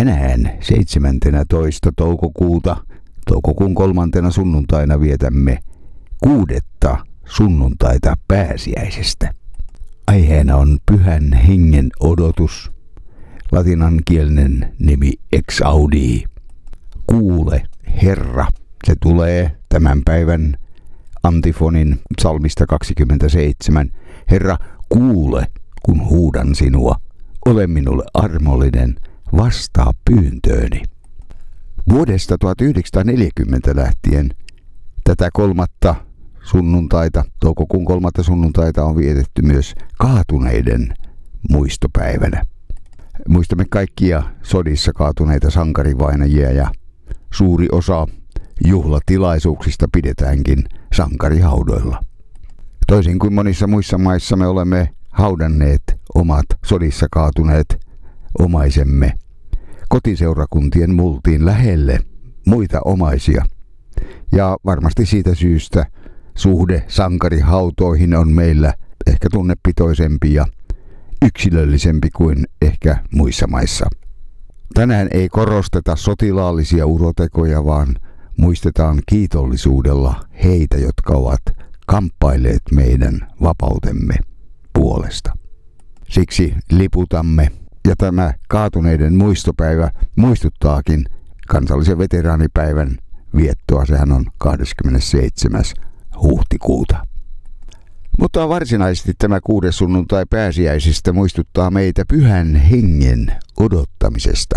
Tänään 17. toukokuuta, toukokuun 3. sunnuntaina vietämme 6. sunnuntaita pääsiäisestä. Aiheena on Pyhän Hengen odotus, latinankielinen nimi ex audii. Kuule, Herra. Se tulee tämän päivän antifonin psalmista 27. Herra, kuule, kun huudan sinua. Ole minulle armollinen, vastaa pyyntööni. Vuodesta 1940 lähtien tätä 3. sunnuntaita, toukokuun 3. sunnuntaita on vietetty myös kaatuneiden muistopäivänä. Muistamme kaikkia sodissa kaatuneita sankarivainajia ja suuri osa juhlatilaisuuksista pidetäänkin sankarihaudoilla. Toisin kuin monissa muissa maissa me olemme haudanneet omat sodissa kaatuneet omaisemme kotiseurakuntien multiin lähelle muita omaisia. Ja varmasti siitä syystä suhde sankarihautoihin on meillä ehkä tunnepitoisempi ja yksilöllisempi kuin ehkä muissa maissa. Tänään ei korosteta sotilaallisia urotekoja, vaan muistetaan kiitollisuudella heitä, jotka ovat kamppailleet meidän vapautemme puolesta. Siksi liputamme, ja tämä kaatuneiden muistopäivä muistuttaakin kansallisen veteraanipäivän viettoa. Sehän on 27. huhtikuuta. Mutta varsinaisesti tämä 6. sunnuntai pääsiäisistä muistuttaa meitä Pyhän Hengen odottamisesta.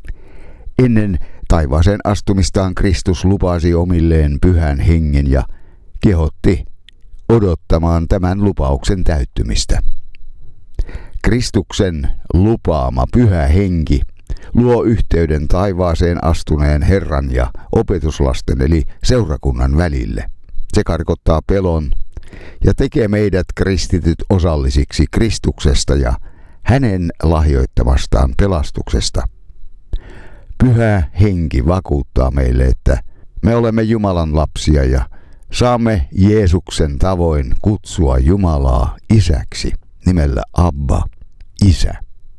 Ennen taivaaseen astumistaan Kristus lupasi omilleen Pyhän Hengen ja kehotti odottamaan tämän lupauksen täyttymistä. Kristuksen lupaama Pyhä Henki luo yhteyden taivaaseen astuneen Herran ja opetuslasten eli seurakunnan välille. Se karkottaa pelon ja tekee meidät kristityt osallisiksi Kristuksesta ja hänen lahjoittamastaan pelastuksesta. Pyhä Henki vakuuttaa meille, että me olemme Jumalan lapsia ja saamme Jeesuksen tavoin kutsua Jumalaa isäksi nimellä Abba, Isä.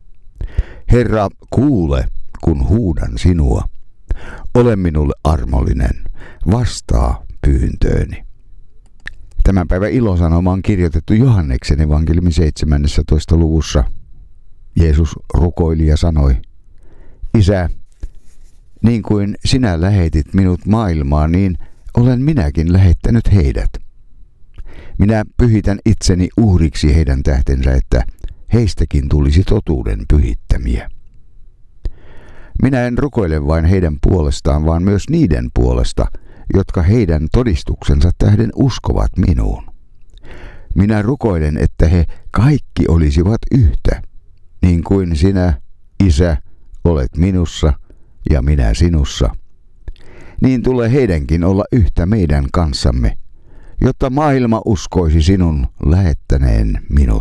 Herra, kuule, kun huudan sinua. Ole minulle armollinen, vastaa pyyntööni. Tämän päivän ilosanoma on kirjoitettu Johanneksen evankeliumin 17. luvussa. Jeesus rukoili ja sanoi, Isä, niin kuin sinä lähetit minut maailmaan, niin olen minäkin lähettänyt heidät. Minä pyhitän itseni uhriksi heidän tähtensä, että heistäkin tulisi totuuden pyhittämiä. Minä en rukoile vain heidän puolestaan, vaan myös niiden puolesta, jotka heidän todistuksensa tähden uskovat minuun. Minä rukoilen, että he kaikki olisivat yhtä, niin kuin sinä, Isä, olet minussa ja minä sinussa. Niin tulee heidänkin olla yhtä meidän kanssamme, jotta maailma uskoisi sinun lähettäneen minut.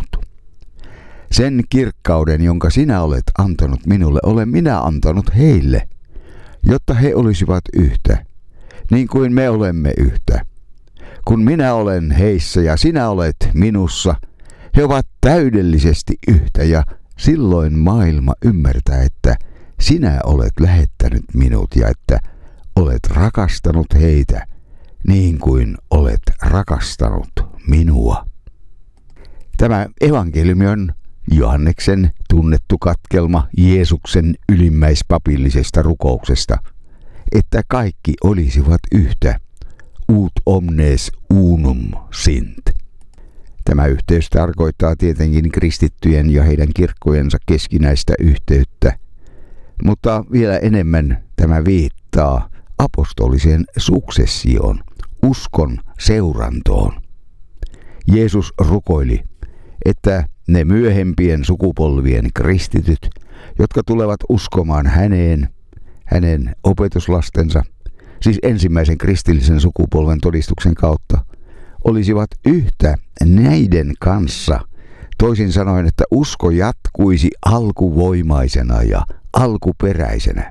Sen kirkkauden, jonka sinä olet antanut minulle, olen minä antanut heille, jotta he olisivat yhtä, niin kuin me olemme yhtä. Kun minä olen heissä ja sinä olet minussa, he ovat täydellisesti yhtä ja silloin maailma ymmärtää, että sinä olet lähettänyt minut ja että olet rakastanut heitä niin kuin olet rakastanut minua. Tämä evankeliumi on Johanneksen tunnettu katkelma Jeesuksen ylimmäispapillisesta rukouksesta, että kaikki olisivat yhtä, ut omnes unum sint. Tämä yhteys tarkoittaa tietenkin kristittyjen ja heidän kirkkojensa keskinäistä yhteyttä, mutta vielä enemmän tämä viittaa apostoliseen suksessioon, uskon seurantoon. Jeesus rukoili, että ne myöhempien sukupolvien kristityt, jotka tulevat uskomaan hänen opetuslastensa, siis ensimmäisen kristillisen sukupolven todistuksen kautta, olisivat yhtä näiden kanssa, toisin sanoen, että usko jatkuisi alkuvoimaisena ja alkuperäisenä.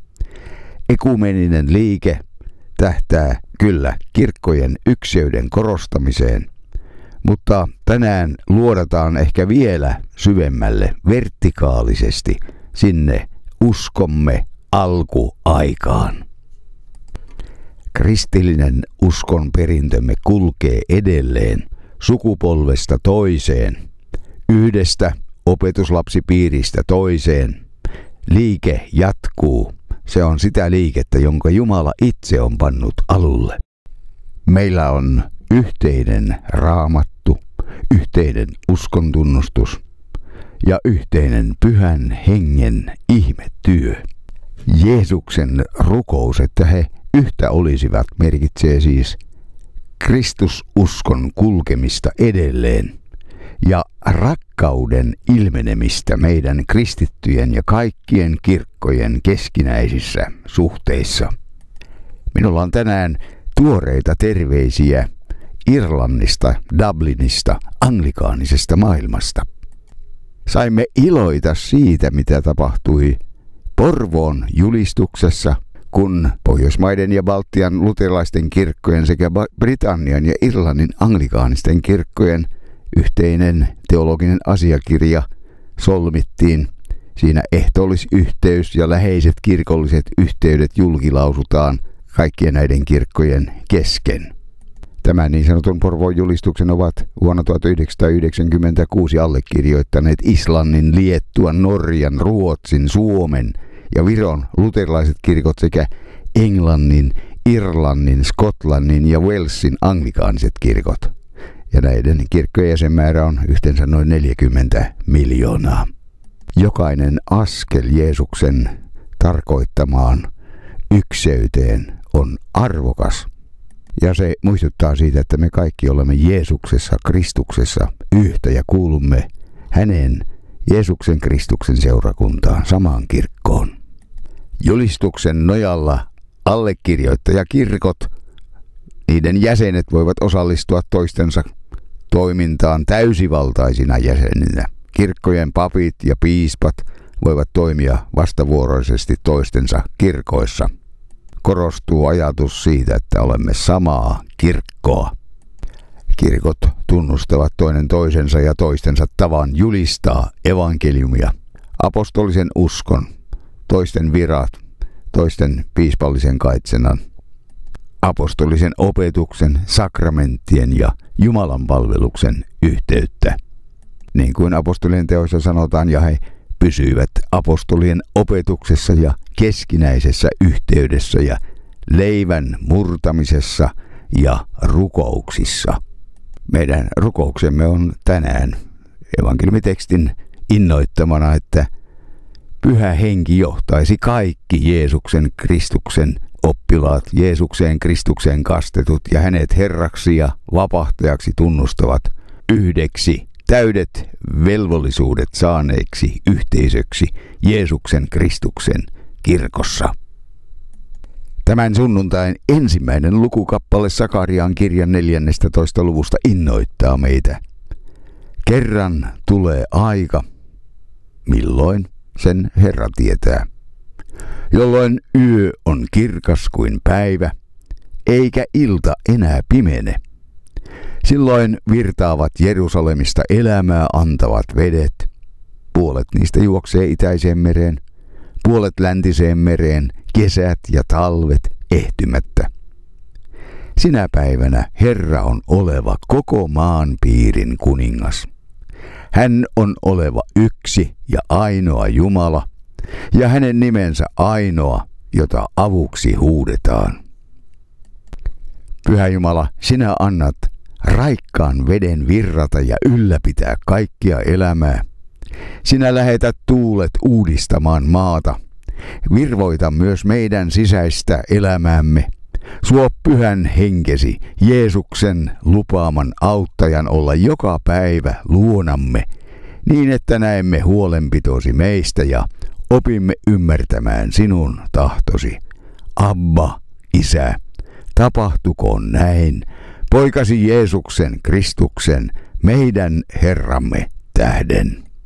Ekumeninen liike tähtää kyllä kirkkojen ykseyden korostamiseen, mutta tänään luodataan ehkä vielä syvemmälle vertikaalisesti sinne uskomme alkuaikaan. Kristillinen uskon perintömme kulkee edelleen sukupolvesta toiseen, yhdestä opetuslapsipiiristä toiseen. Liike jatkuu. Se on sitä liikettä, jonka Jumala itse on pannut alulle. Meillä on yhteinen raamattu, yhteinen uskontunnustus ja yhteinen Pyhän Hengen ihmetyö. Jeesuksen rukous, että he yhtä olisivat, merkitsee siis Kristususkon kulkemista edelleen ja rakkauden ilmenemistä meidän kristittyjen ja kaikkien kirkkojen keskinäisissä suhteissa. Minulla on tänään tuoreita terveisiä Irlannista, Dublinista, anglikaanisesta maailmasta. Saimme iloita siitä, mitä tapahtui Porvoon julistuksessa, kun Pohjoismaiden ja Baltian luterilaisten kirkkojen sekä Britannian ja Irlannin anglikaanisten kirkkojen yhteinen teologinen asiakirja solmittiin. Siinä ehtoollisyhteys ja läheiset kirkolliset yhteydet julkilausutaan kaikkien näiden kirkkojen kesken. Tämän niin sanotun Porvoon julistuksen ovat vuonna 1996 allekirjoittaneet Islannin, Liettuan, Norjan, Ruotsin, Suomen ja Viron luterilaiset kirkot sekä Englannin, Irlannin, Skotlannin ja Walesin anglikaaniset kirkot. Ja näiden kirkkojen jäsenmäärä on yhteensä noin 40 miljoonaa. Jokainen askel Jeesuksen tarkoittamaan ykseyteen on arvokas. Ja se muistuttaa siitä, että me kaikki olemme Jeesuksessa, Kristuksessa yhtä ja kuulumme hänen Jeesuksen Kristuksen seurakuntaan, samaan kirkkoon. Julistuksen nojalla allekirjoittajakirkot, niiden jäsenet voivat osallistua toistensa toimintaan täysivaltaisina jäseninä. Kirkkojen papit ja piispat voivat toimia vastavuoroisesti toistensa kirkoissa. Korostuu ajatus siitä, että olemme samaa kirkkoa. Kirkot tunnustavat toinen toisensa ja toistensa tavan julistaa evankeliumia, apostolisen uskon, toisten virat, toisten piispallisen kaitsenan, apostolisen opetuksen, sakramenttien ja Jumalan palveluksen yhteyttä. Niin kuin apostolien teoissa sanotaan, ja he pysyivät apostolien opetuksessa ja keskinäisessä yhteydessä ja leivän murtamisessa ja rukouksissa. Meidän rukouksemme on tänään evankeliumitekstin innoittamana, että Pyhä Henki johtaisi kaikki Jeesuksen Kristuksen oppilaat, Jeesukseen Kristukseen kastetut ja hänet Herraksi ja vapahtajaksi tunnustavat yhdeksi täydet velvollisuudet saaneeksi yhteisöksi Jeesuksen Kristuksen kirkossa. Tämän sunnuntain ensimmäinen lukukappale Sakariaan kirjan 14. luvusta innoittaa meitä. Kerran tulee aika, milloin sen Herra tietää, jolloin yö on kirkas kuin päivä, eikä ilta enää pimene. Silloin virtaavat Jerusalemista elämää antavat vedet. Puolet niistä juoksee itäiseen mereen, puolet läntiseen mereen, kesät ja talvet ehtymättä. Sinä päivänä Herra on oleva koko maan piirin kuningas. Hän on oleva yksi ja ainoa Jumala, ja hänen nimensä ainoa, jota avuksi huudetaan. Pyhä Jumala, sinä annat raikkaan veden virrata ja ylläpitää kaikkia elämää. Sinä lähetät tuulet uudistamaan maata. Virvoita myös meidän sisäistä elämäämme. Suo Pyhän Henkesi, Jeesuksen lupaaman auttajan olla joka päivä luonamme, niin että näemme huolenpitosi meistä ja opimme ymmärtämään sinun tahtosi. Abba, Isä, tapahtukoon näin, Poikasi Jeesuksen Kristuksen, meidän Herramme tähden.